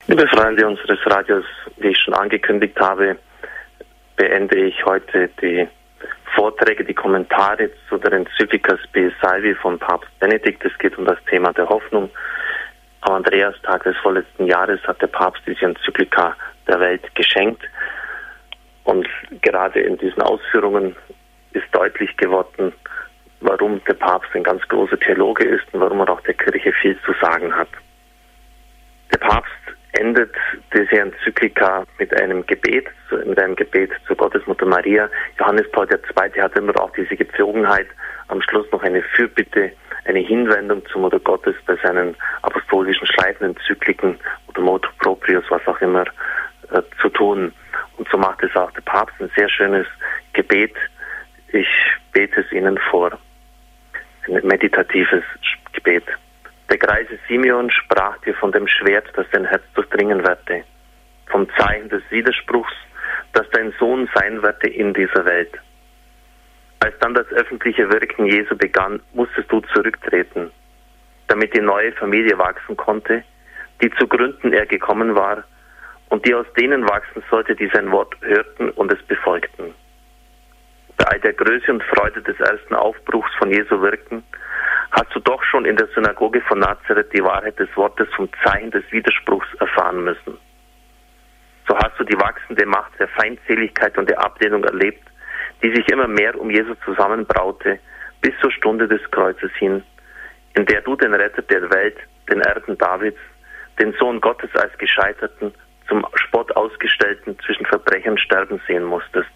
Liebe Freunde unseres Radios, wie ich schon angekündigt habe, beende ich heute die Vorträge, die Kommentare zu der Enzyklika Spe Salvi von Papst Benedikt. Es geht um das Thema der Hoffnung. Am Andreastag des vorletzten Jahres hat der Papst diese Enzyklika der Welt geschenkt. Und gerade in diesen Ausführungen ist deutlich geworden, warum der Papst ein ganz großer Theologe ist und warum er auch der Kirche viel zu sagen hat. Der Papst endet diese Enzyklika mit einem Gebet zur Gottesmutter Maria. Johannes Paul II. Hat immer auch diese Gepflogenheit, am Schluss noch eine Fürbitte, eine Hinwendung zur Mutter Gottes bei seinen apostolischen Schreiben, Enzykliken oder Motu Proprius, was auch immer, zu tun. Und so macht es auch der Papst, ein sehr schönes Gebet. Ich bete es Ihnen vor. Ein meditatives Gebet. Der greise Simeon sprach dir von dem Schwert, das dein Herz durchdringen werde, vom Zeichen des Widerspruchs, das dein Sohn sein werde in dieser Welt. Als dann das öffentliche Wirken Jesu begann, musstest du zurücktreten, damit die neue Familie wachsen konnte, die zu Gründen er gekommen war und die aus denen wachsen sollte, die sein Wort hörten und es befolgten. Bei all der Größe und Freude des ersten Aufbruchs von Jesu Wirken hast du doch schon in der Synagoge von Nazareth die Wahrheit des Wortes vom Zeichen des Widerspruchs erfahren müssen. So hast du die wachsende Macht der Feindseligkeit und der Ablehnung erlebt, die sich immer mehr um Jesus zusammenbraute, bis zur Stunde des Kreuzes hin, in der du den Retter der Welt, den Erben Davids, den Sohn Gottes als Gescheiterten, zum Spott ausgestellten, zwischen Verbrechern sterben sehen musstest.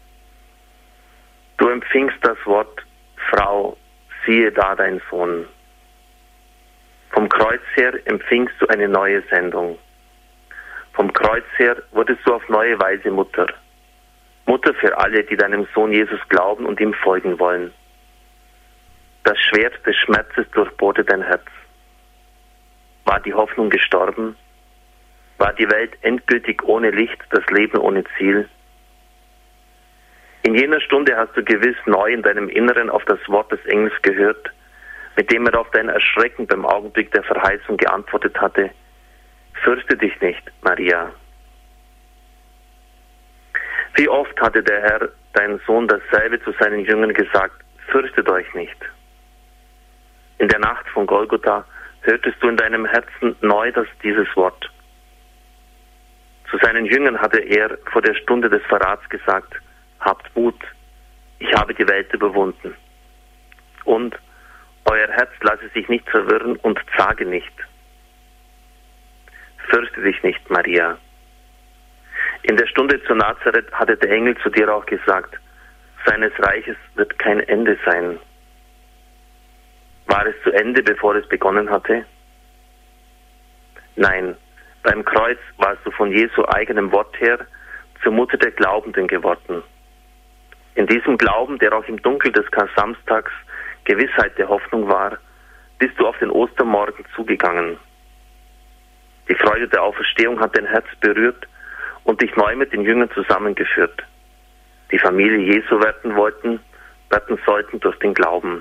Du empfingst das Wort, Frau, siehe da dein Sohn. Vom Kreuz her empfingst du eine neue Sendung. Vom Kreuz her wurdest du auf neue Weise Mutter. Mutter für alle, die deinem Sohn Jesus glauben und ihm folgen wollen. Das Schwert des Schmerzes durchbohrte dein Herz. War die Hoffnung gestorben? War die Welt endgültig ohne Licht, das Leben ohne Ziel? In jener Stunde hast du gewiss neu in deinem Inneren auf das Wort des Engels gehört, mit dem er auf dein Erschrecken beim Augenblick der Verheißung geantwortet hatte: Fürchte dich nicht, Maria. Wie oft hatte der Herr, dein Sohn, dasselbe zu seinen Jüngern gesagt: Fürchtet euch nicht. In der Nacht von Golgotha hörtest du in deinem Herzen neu dieses Wort. Zu seinen Jüngern hatte er vor der Stunde des Verrats gesagt: Habt Mut, ich habe die Welt überwunden. Und euer Herz lasse sich nicht verwirren und zage nicht. Fürchte dich nicht, Maria. In der Stunde zu Nazareth hatte der Engel zu dir auch gesagt: Seines Reiches wird kein Ende sein. War es zu Ende, bevor es begonnen hatte? Nein, beim Kreuz warst du von Jesu eigenem Wort her zur Mutter der Glaubenden geworden. In diesem Glauben, der auch im Dunkel des Kar-Samstags Gewissheit der Hoffnung war, bist du auf den Ostermorgen zugegangen. Die Freude der Auferstehung hat dein Herz berührt und dich neu mit den Jüngern zusammengeführt, die Familie Jesu werden sollten durch den Glauben.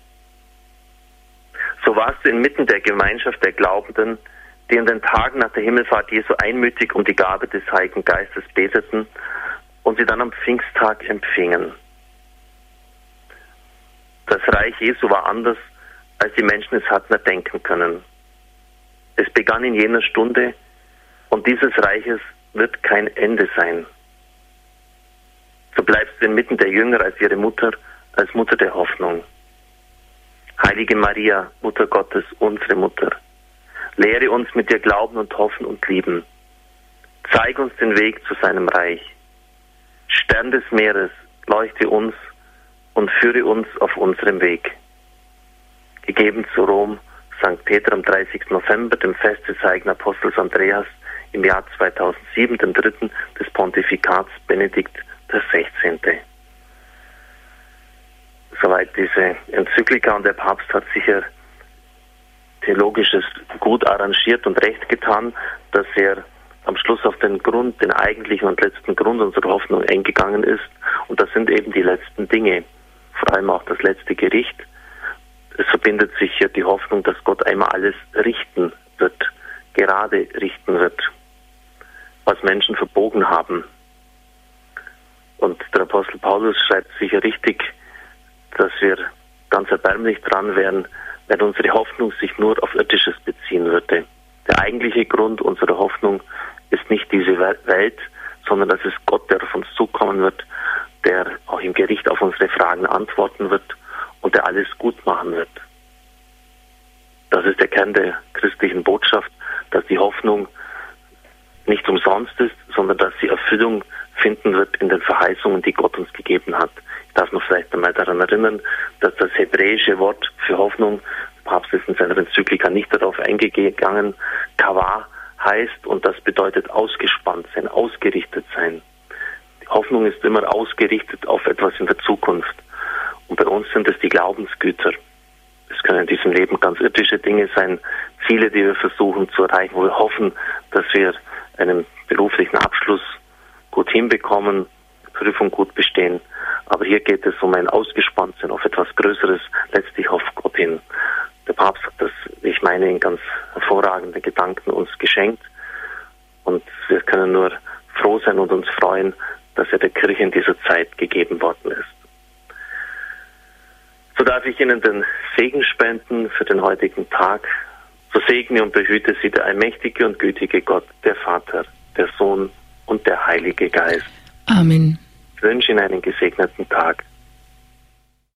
So warst du inmitten der Gemeinschaft der Glaubenden, die in den Tagen nach der Himmelfahrt Jesu einmütig um die Gabe des Heiligen Geistes beteten und sie dann am Pfingsttag empfingen. Das Reich Jesu war anders, als die Menschen es hatten erdenken können. Es begann in jener Stunde und dieses Reiches wird kein Ende sein. So bleibst du inmitten der Jünger als ihre Mutter, als Mutter der Hoffnung. Heilige Maria, Mutter Gottes, unsere Mutter, lehre uns mit dir glauben und hoffen und lieben. Zeig uns den Weg zu seinem Reich. Stern des Meeres, leuchte uns und führe uns auf unserem Weg. Gegeben zu Rom, St. Peter am 30. November, dem Fest des heiligen Apostels Andreas im Jahr 2007, dem 3. des Pontifikats Benedikt XVI. Soweit diese Enzyklika, und der Papst hat sicher Theologisches gut arrangiert und recht getan, dass er am Schluss auf den Grund, den eigentlichen und letzten Grund unserer Hoffnung eingegangen ist. Und das sind eben die letzten Dinge, vor allem auch das letzte Gericht. Es verbindet sich hier die Hoffnung, dass Gott einmal alles richten wird, gerade richten wird. was Menschen verbogen haben. Und der Apostel Paulus schreibt sicher richtig, dass wir ganz erbärmlich dran wären, wenn unsere Hoffnung sich nur auf Irdisches beziehen würde. Der eigentliche Grund unserer Hoffnung ist nicht diese Welt, sondern dass es Gott, der auf uns zukommen wird, der auch im Gericht auf unsere Fragen antworten wird und der alles gut machen wird. Das ist der Kern der christlichen Botschaft, dass die Hoffnung nicht umsonst ist, sondern dass sie Erfüllung finden wird in den Verheißungen, die Gott uns gegeben hat. Ich darf noch vielleicht einmal daran erinnern, dass das hebräische Wort für Hoffnung, der Papst ist in seiner Enzyklika nicht darauf eingegangen, Kavah heißt, und das bedeutet ausgespannt sein, ausgerichtet sein. Die Hoffnung ist immer ausgerichtet auf etwas in der Zukunft. Und bei uns sind es die Glaubensgüter. Es können in diesem Leben ganz irdische Dinge sein, Ziele, die wir versuchen zu erreichen, wo wir hoffen, dass wir einen beruflichen Abschluss gut hinbekommen, Prüfung gut bestehen. Aber hier geht es um ein Ausgespanntsein auf etwas Größeres, letztlich auf Gott hin. Der Papst hat das, ich meine, in ganz hervorragenden Gedanken uns geschenkt. Und wir können nur froh sein und uns freuen, dass er der Kirche in dieser Zeit gegeben worden ist. So darf ich Ihnen den Segen spenden für den heutigen Tag. So segne und behüte Sie der allmächtige und gütige Gott, der Vater, der Sohn und der Heilige Geist. Amen. Ich wünsche Ihnen einen gesegneten Tag.